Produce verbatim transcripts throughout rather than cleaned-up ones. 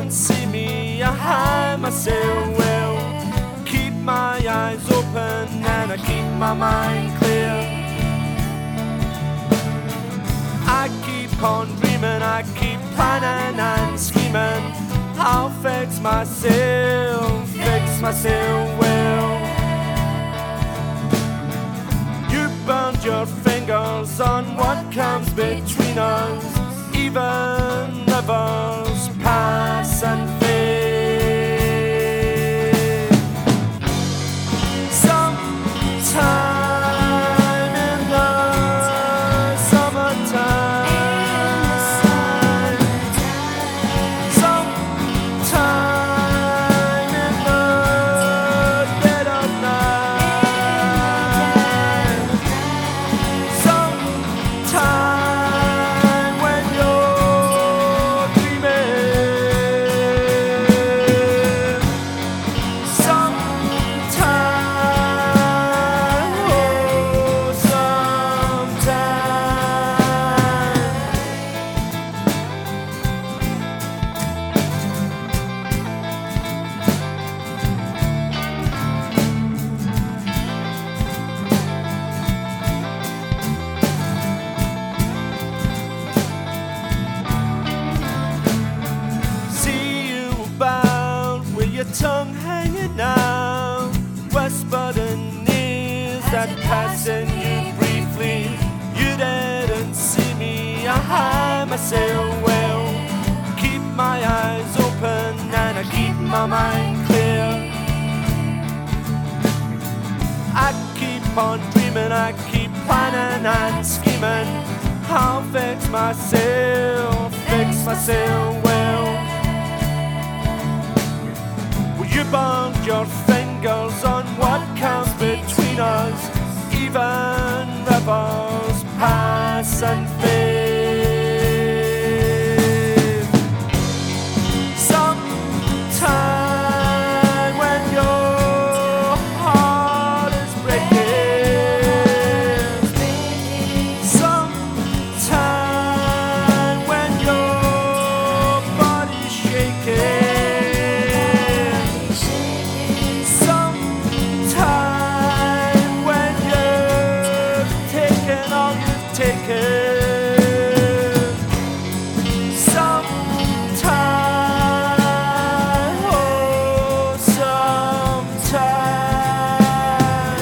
didn't see me, I hide myself well. Keep my eyes open and I keep my mind clear. I keep on dreaming, I keep planning and scheming. I'll fix myself, fix myself well. You burned your fingers on what comes between us, even rivers pass and fade. Sometime in the summertime, sometime in the dead of night, sometime when you're dreaming, sometime, oh, sometime. See you about with your tongue hanging out, whispered in ears that passing you briefly. You didn't see me, I hide myself well. Keep my eyes open and I keep my mind clear. I keep on dreaming, I keep planning and scheming. I'll fix myself, fix myself well. Well, you burned your fingers on what comes between us, even rivers pass and fade. Sometime when your heart is breaking, sometime when your body's shaking, sometime when you've taken all you've taken, sometime, oh, sometime.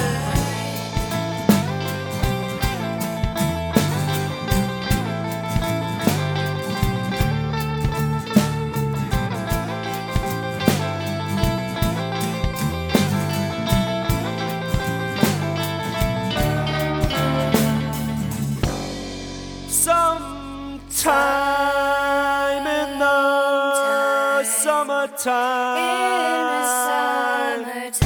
Sometime in the summertime. In the summertime.